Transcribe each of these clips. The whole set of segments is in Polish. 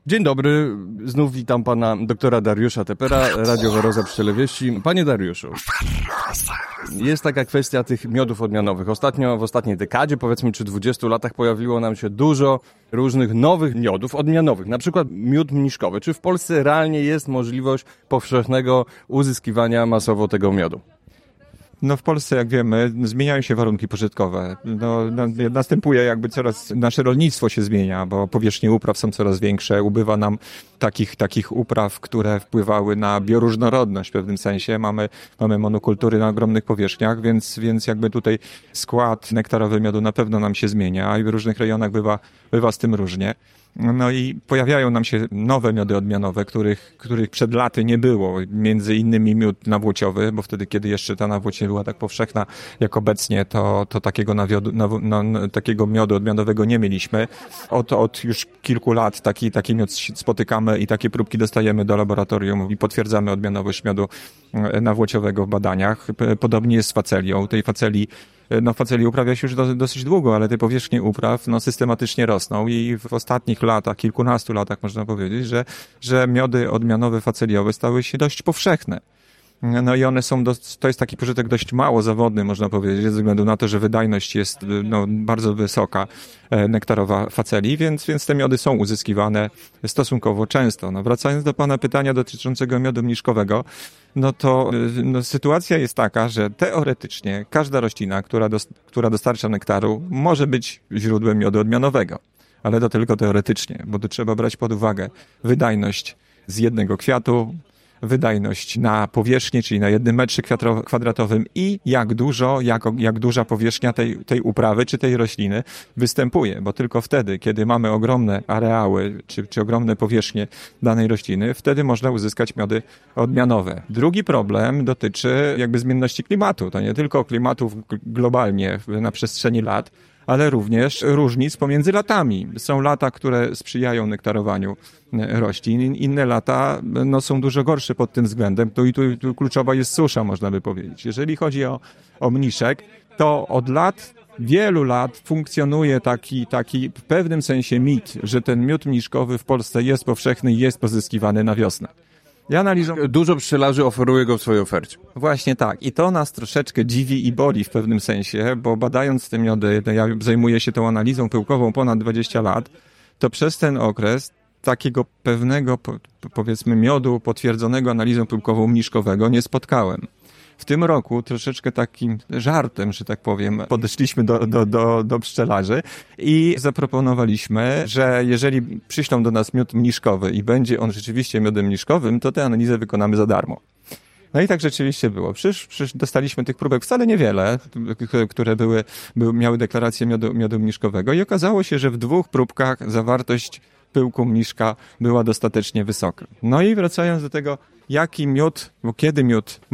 Dzień dobry, znów witam pana doktora Dariusza Tepera, Radio Waroza Pszczele Wieści. Panie Dariuszu, jest taka kwestia tych miodów odmianowych. Ostatnio, w ostatniej dekadzie, powiedzmy, czy 20 latach pojawiło nam się dużo różnych nowych miodów odmianowych. Na przykład miód mniszkowy. Czy w Polsce realnie jest możliwość powszechnego uzyskiwania masowo tego miodu? No w Polsce, jak wiemy, zmieniają się warunki pożytkowe. Następuje jakby nasze rolnictwo się zmienia, bo powierzchnie upraw są coraz większe. Ubywa nam takich upraw, które wpływały na bioróżnorodność w pewnym sensie. Mamy monokultury na ogromnych powierzchniach, więc jakby tutaj skład nektarowy miodu na pewno nam się zmienia i w różnych rejonach bywa z tym różnie. No i pojawiają nam się nowe miody odmianowe, których przed laty nie było. Między innymi miód nawłociowy, bo wtedy, kiedy jeszcze ta nawłoć nie była tak powszechna jak obecnie, to takiego miodu odmianowego nie mieliśmy. Od już kilku lat taki miód spotykamy i takie próbki dostajemy do laboratorium i potwierdzamy odmianowość miodu nawłociowego w badaniach. Podobnie jest z facelią. Tej faceli uprawia się już dosyć długo, ale te powierzchnie upraw systematycznie rosną i w ostatnich latach, kilkunastu latach można powiedzieć, że miody odmianowe faceliowe stały się dość powszechne. No i one to jest taki pożytek dość mało zawodny, można powiedzieć, ze względu na to, że wydajność jest bardzo wysoka nektarowa faceli, więc te miody są uzyskiwane stosunkowo często. No, wracając do pana pytania dotyczącego miodu mniszkowego, to sytuacja jest taka, że teoretycznie każda roślina, która dostarcza nektaru, może być źródłem miodu odmianowego. Ale to tylko teoretycznie, bo tu trzeba brać pod uwagę wydajność z jednego kwiatu, wydajność na powierzchnię, czyli na 1 metrze kwadratowym i jak duża powierzchnia tej uprawy czy tej rośliny występuje, bo tylko wtedy, kiedy mamy ogromne areały czy ogromne powierzchnie danej rośliny, wtedy można uzyskać miody odmianowe. Drugi problem dotyczy jakby zmienności klimatu. To nie tylko klimatów globalnie na przestrzeni lat, ale również różnic pomiędzy latami. Są lata, które sprzyjają nektarowaniu roślin, inne lata są dużo gorsze pod tym względem. Tu kluczowa jest susza, można by powiedzieć. Jeżeli chodzi o mniszek, to od wielu lat funkcjonuje taki w pewnym sensie mit, że ten miód mniszkowy w Polsce jest powszechny i jest pozyskiwany na wiosnę. Dużo pszczelarzy oferuje go w swojej ofercie. Właśnie tak. I to nas troszeczkę dziwi i boli w pewnym sensie, bo badając te miody, ja zajmuję się tą analizą pyłkową ponad 20 lat, to przez ten okres takiego pewnego, powiedzmy, miodu potwierdzonego analizą pyłkową mniszkowego nie spotkałem. W tym roku troszeczkę takim żartem, że tak powiem, podeszliśmy do pszczelarzy i zaproponowaliśmy, że jeżeli przyślą do nas miód mniszkowy i będzie on rzeczywiście miodem mniszkowym, to tę analizę wykonamy za darmo. No i tak rzeczywiście było. Dostaliśmy tych próbek wcale niewiele, które miały deklarację miodu mniszkowego i okazało się, że w 2 próbkach zawartość pyłku mniszka była dostatecznie wysoka. No i wracając do tego, jaki miód, bo kiedy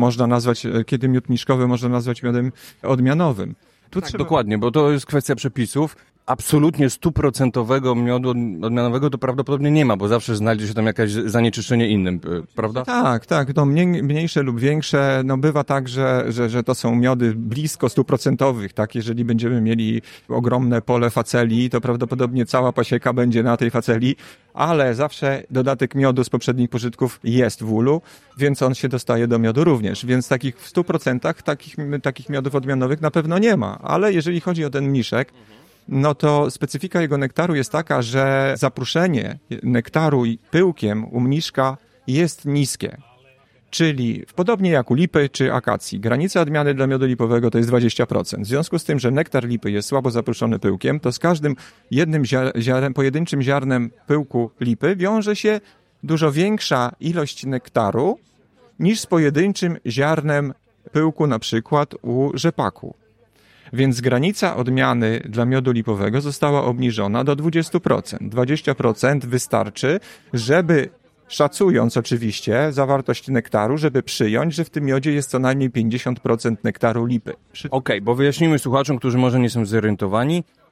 miód mniszkowy można nazwać miodem odmianowym. Dokładnie, bo to jest kwestia przepisów. Absolutnie 100% miodu odmianowego to prawdopodobnie nie ma, bo zawsze znajdzie się tam jakieś zanieczyszczenie innym, prawda? Tak. To mniejsze lub większe. Bywa tak, że to są miody blisko 100%, tak? Jeżeli będziemy mieli ogromne pole faceli, to prawdopodobnie cała pasieka będzie na tej faceli, ale zawsze dodatek miodu z poprzednich pożytków jest w ulu, więc on się dostaje do miodu również. Więc w 100% takich miodów odmianowych na pewno nie ma. Ale jeżeli chodzi o ten mniszek, to specyfika jego nektaru jest taka, że zapruszenie nektaru pyłkiem u mniszka jest niskie. Czyli podobnie jak u lipy czy akacji. Granica odmiany dla miodu lipowego to jest 20%. W związku z tym, że nektar lipy jest słabo zapruszony pyłkiem, to z każdym jednym pojedynczym ziarnem pyłku lipy wiąże się dużo większa ilość nektaru niż z pojedynczym ziarnem pyłku na przykład u rzepaku. Więc granica odmiany dla miodu lipowego została obniżona do 20%. 20% wystarczy, żeby, szacując oczywiście zawartość nektaru, żeby przyjąć, że w tym miodzie jest co najmniej 50% nektaru lipy. Okej, bo wyjaśnijmy słuchaczom, którzy może nie są zorientowani,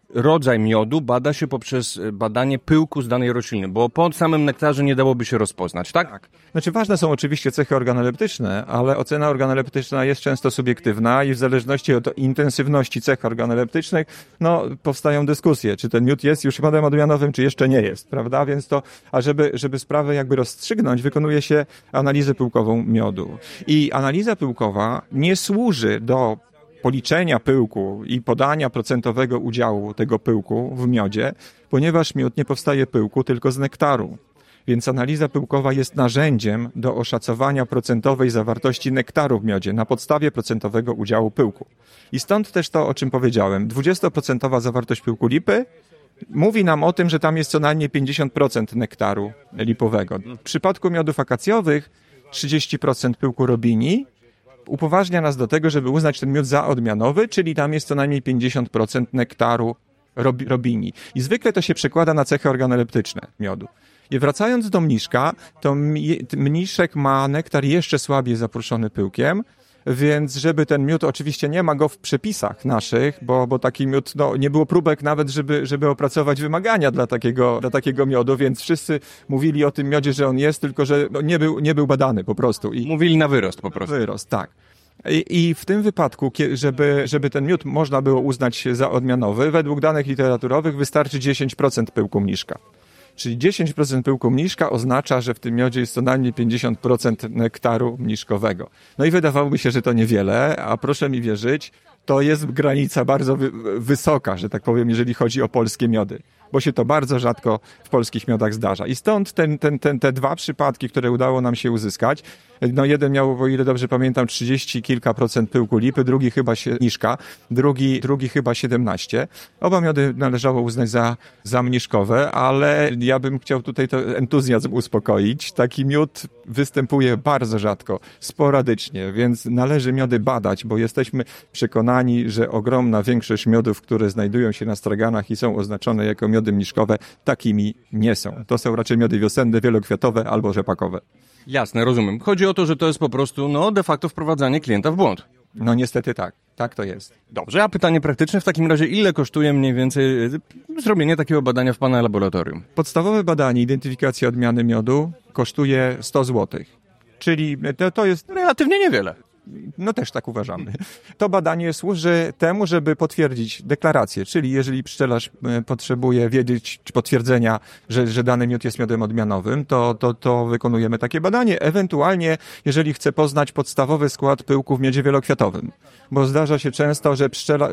rodzaj miodu bada się poprzez badanie pyłku z danej rośliny, bo po samym nektarze nie dałoby się rozpoznać, tak? Tak. Znaczy ważne są oczywiście cechy organoleptyczne, ale ocena organoleptyczna jest często subiektywna i w zależności od intensywności cech organoleptycznych, powstają dyskusje, czy ten miód jest już miodem odmianowym, czy jeszcze nie jest, prawda? Więc żeby sprawę jakby rozstrzygnąć, wykonuje się analizę pyłkową miodu. I analiza pyłkowa nie służy do policzenia pyłku i podania procentowego udziału tego pyłku w miodzie, ponieważ miód nie powstaje pyłku, tylko z nektaru. Więc analiza pyłkowa jest narzędziem do oszacowania procentowej zawartości nektaru w miodzie na podstawie procentowego udziału pyłku. I stąd też to, o czym powiedziałem. 20% zawartość pyłku lipy mówi nam o tym, że tam jest co najmniej 50% nektaru lipowego. W przypadku miodów akacjowych 30% pyłku robini upoważnia nas do tego, żeby uznać ten miód za odmianowy, czyli tam jest co najmniej 50% nektaru robini. I zwykle to się przekłada na cechy organoleptyczne miodu. I wracając do mniszka, to mniszek ma nektar jeszcze słabiej zaprószony pyłkiem, więc żeby ten miód, oczywiście nie ma go w przepisach naszych, bo taki miód, nie było próbek nawet, żeby opracować wymagania dla takiego miodu, więc wszyscy mówili o tym miodzie, że on jest, tylko że nie był badany po prostu. Mówili na wyrost po prostu. Wyrost, tak. I w tym wypadku, żeby ten miód można było uznać za odmianowy, według danych literaturowych wystarczy 10% pyłku mniszka. Czyli 10% pyłku mniszka oznacza, że w tym miodzie jest co najmniej 50% nektaru mniszkowego. No i wydawałoby się, że to niewiele, a proszę mi wierzyć, to jest granica bardzo wysoka, że tak powiem, jeżeli chodzi o polskie miody, bo się to bardzo rzadko w polskich miodach zdarza. I stąd te dwa przypadki, które udało nam się uzyskać, jeden miał, o ile dobrze pamiętam, 30 kilka procent pyłku lipy, drugi chyba mniszka, drugi chyba 17. Oba miody należało uznać za mniszkowe, ale ja bym chciał tutaj to entuzjazm uspokoić. Taki miód występuje bardzo rzadko, sporadycznie, więc należy miody badać, bo jesteśmy przekonani, że ogromna większość miodów, które znajdują się na straganach i są oznaczone jako miody mniszkowe, takimi nie są. To są raczej miody wiosenne, wielokwiatowe albo rzepakowe. Jasne, rozumiem. Chodzi o to, że to jest po prostu, de facto wprowadzanie klienta w błąd. No niestety tak. Tak to jest. Dobrze, a pytanie praktyczne w takim razie, ile kosztuje mniej więcej zrobienie takiego badania w pana laboratorium? Podstawowe badanie identyfikacji odmiany miodu kosztuje 100 zł. Czyli to jest relatywnie niewiele. No też tak uważamy. To badanie służy temu, żeby potwierdzić deklarację, czyli jeżeli pszczelarz potrzebuje wiedzieć, czy potwierdzenia, że dany miód jest miodem odmianowym, to wykonujemy takie badanie. Ewentualnie, jeżeli chce poznać podstawowy skład pyłku w miodzie wielokwiatowym. Bo zdarza się często, że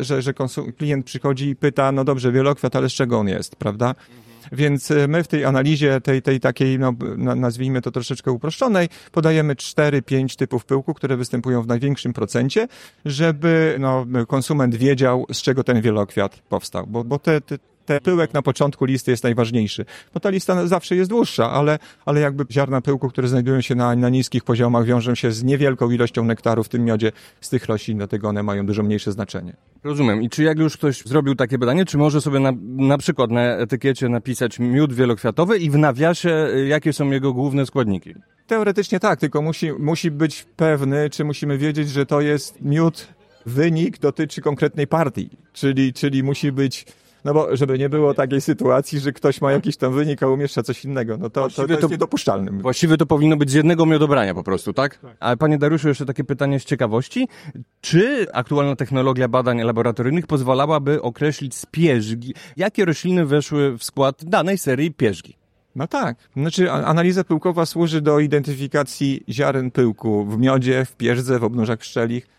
klient przychodzi i pyta, no dobrze, wielokwiat, ale z czego on jest, prawda? Więc my w tej analizie, tej takiej, nazwijmy to troszeczkę uproszczonej, podajemy 4-5 typów pyłku, które występują w największym procencie, żeby konsument wiedział, z czego ten wielokwiat powstał. Bo ten pyłek na początku listy jest najważniejszy, bo ta lista zawsze jest dłuższa, ale jakby ziarna pyłku, które znajdują się na niskich poziomach, wiążą się z niewielką ilością nektaru w tym miodzie z tych roślin, dlatego one mają dużo mniejsze znaczenie. Rozumiem. I czy jak już ktoś zrobił takie badanie, czy może sobie na przykład na etykiecie napisać miód wielokwiatowy i w nawiasie jakie są jego główne składniki? Teoretycznie tak, tylko musi być pewny, czy musimy wiedzieć, że to jest miód, wynik dotyczy konkretnej partii, czyli musi być... No bo żeby nie było takiej sytuacji, że ktoś ma jakiś tam wynik, a umieszcza coś innego, no to jest niedopuszczalne. Właściwie to powinno być z jednego miodobrania po prostu, tak? A panie Dariuszu, jeszcze takie pytanie z ciekawości. Czy aktualna technologia badań laboratoryjnych pozwalałaby określić z pierzgi, jakie rośliny weszły w skład danej serii pierzgi? No tak. Znaczy analiza pyłkowa służy do identyfikacji ziaren pyłku w miodzie, w pierzdze, w obnóżach pszczelich.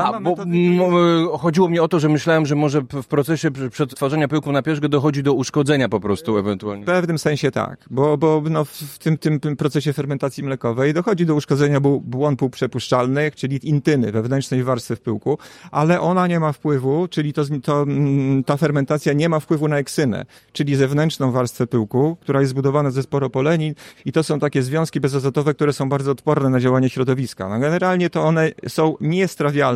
Chodziło mi o to, że myślałem, że może w procesie przetwarzania pyłku na pierzgę dochodzi do uszkodzenia po prostu ewentualnie. W pewnym sensie tak, bo w tym procesie fermentacji mlekowej dochodzi do uszkodzenia błon półprzepuszczalnych, czyli intyny, wewnętrznej warstwy w pyłku, ale ona nie ma wpływu, czyli ta fermentacja nie ma wpływu na eksynę, czyli zewnętrzną warstwę pyłku, która jest zbudowana ze sporopolenin i to są takie związki bezazotowe, które są bardzo odporne na działanie środowiska. No generalnie to one są niestrawialne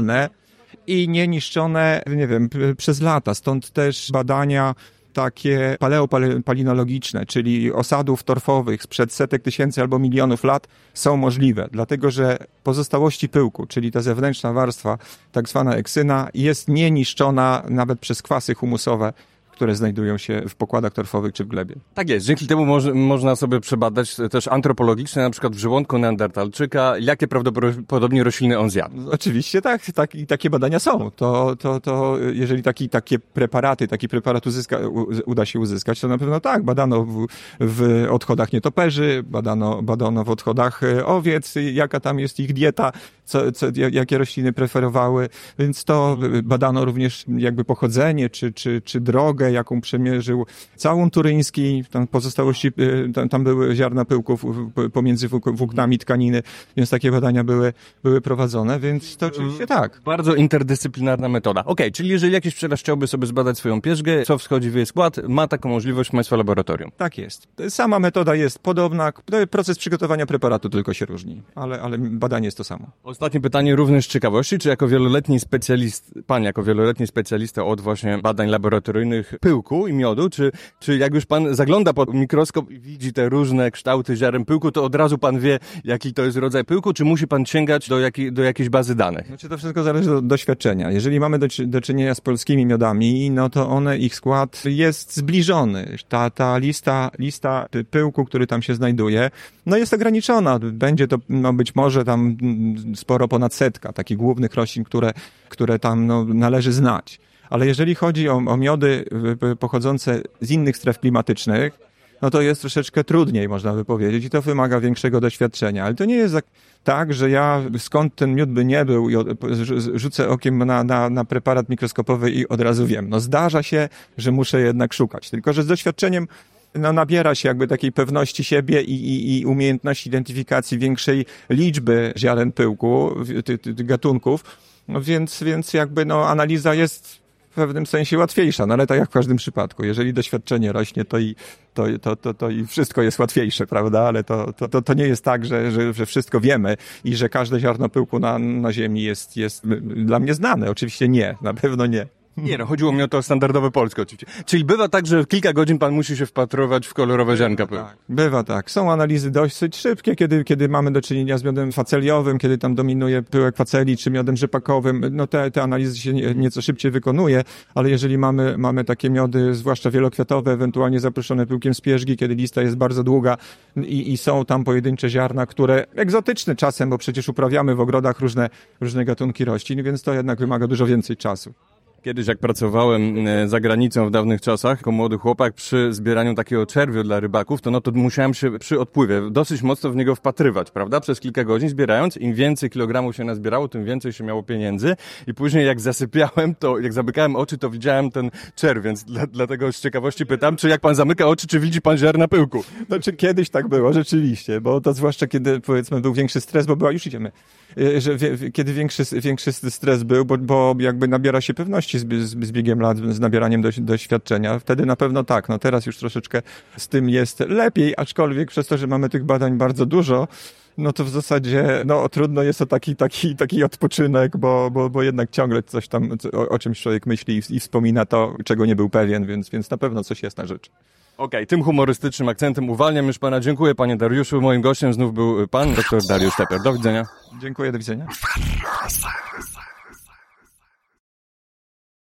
i nie niszczone, przez lata. Stąd też badania takie paleopalinologiczne, czyli osadów torfowych sprzed setek tysięcy albo milionów lat są możliwe, dlatego że pozostałości pyłku, czyli ta zewnętrzna warstwa, tak zwana eksyna, jest nieniszczona nawet przez kwasy humusowe, które znajdują się w pokładach torfowych czy w glebie. Tak jest, dzięki temu można sobie przebadać też antropologicznie, na przykład w żołądku neandertalczyka, jakie prawdopodobnie rośliny on zjadł. Oczywiście tak i takie badania są. To jeżeli taki preparat uda się uzyskać, to na pewno tak. Badano w odchodach nietoperzy, badano w odchodach owiec, jaka tam jest ich dieta, jakie rośliny preferowały, więc to badano również jakby pochodzenie, czy drogę, jaką przemierzył całun turyński, tam pozostałości, tam były ziarna pyłków pomiędzy włóknami tkaniny, więc takie badania były prowadzone, więc to oczywiście tak. Bardzo interdyscyplinarna metoda. Okej, czyli jeżeli jakiś pszczelarz chciałby sobie zbadać swoją pierzgę, co wchodzi w jej skład, ma taką możliwość w Państwa laboratorium. Tak jest. Sama metoda jest podobna, proces przygotowania preparatu tylko się różni, ale badanie jest to samo. Ostatnie pytanie również z ciekawości, czy pan jako wieloletni specjalista od właśnie badań laboratoryjnych pyłku i miodu, czy jak już pan zagląda pod mikroskop i widzi te różne kształty ziaren pyłku, to od razu pan wie, jaki to jest rodzaj pyłku, czy musi pan sięgać do jakiejś bazy danych? Znaczy to wszystko zależy od doświadczenia. Jeżeli mamy do czynienia z polskimi miodami, no to ich skład jest zbliżony. Ta lista pyłku, który tam się znajduje, no jest ograniczona. Będzie to być może tam sporo ponad 100 takich głównych roślin, które tam należy znać. Ale jeżeli chodzi o miody pochodzące z innych stref klimatycznych, no to jest troszeczkę trudniej, można by powiedzieć, i to wymaga większego doświadczenia. Ale to nie jest tak, że ja skąd ten miód by nie był i rzucę okiem na preparat mikroskopowy i od razu wiem. No zdarza się, że muszę jednak szukać. Tylko że z doświadczeniem nabiera się jakby takiej pewności siebie i umiejętności identyfikacji większej liczby ziaren pyłku, gatunków, więc jakby no analiza jest w pewnym sensie łatwiejsza, no ale tak jak w każdym przypadku. Jeżeli doświadczenie rośnie, to i wszystko jest łatwiejsze, prawda? Ale to nie jest tak, że wszystko wiemy i że każde ziarno pyłku na ziemi jest dla mnie znane. Oczywiście nie, na pewno nie. Nie, no chodziło mi o to standardowe polskie oczywiście. Czyli bywa tak, że kilka godzin pan musi się wpatrywać w kolorowe ziarnka pyłku. Tak, bywa tak. Są analizy dosyć szybkie, kiedy mamy do czynienia z miodem faceliowym, kiedy tam dominuje pyłek faceli, czy miodem rzepakowym, no te analizy się nieco szybciej wykonuje, ale jeżeli mamy takie miody, zwłaszcza wielokwiatowe, ewentualnie zaproszone pyłkiem z pierzgi, kiedy lista jest bardzo długa i są tam pojedyncze ziarna, które egzotyczne czasem, bo przecież uprawiamy w ogrodach różne gatunki roślin, więc to jednak wymaga dużo więcej czasu. Kiedyś jak pracowałem za granicą w dawnych czasach, jako młody chłopak przy zbieraniu takiego czerwiu dla rybaków, to musiałem się przy odpływie dosyć mocno w niego wpatrywać, prawda? Przez kilka godzin zbierając, im więcej kilogramów się nazbierało, tym więcej się miało pieniędzy i później jak zasypiałem, to jak zamykałem oczy, to widziałem ten czerw, więc dlatego z ciekawości pytam, czy jak pan zamyka oczy, czy widzi pan ziarna pyłku? Znaczy kiedyś tak było, rzeczywiście, bo to zwłaszcza kiedy powiedzmy był większy stres, już idziemy, że kiedy większy stres był, bo jakby nabiera się pewności z biegiem lat, z nabieraniem doświadczenia. Wtedy na pewno tak. No teraz już troszeczkę z tym jest lepiej, aczkolwiek przez to, że mamy tych badań bardzo dużo, no to w zasadzie trudno jest to taki odpoczynek, bo jednak ciągle coś tam, o czymś człowiek myśli i wspomina to, czego nie był pewien, więc na pewno coś jest na rzecz. Okej, tym humorystycznym akcentem uwalniam już pana. Dziękuję, panie Dariuszu. Moim gościem znów był pan dr Dariusz Teper. Do widzenia. Dziękuję, do widzenia.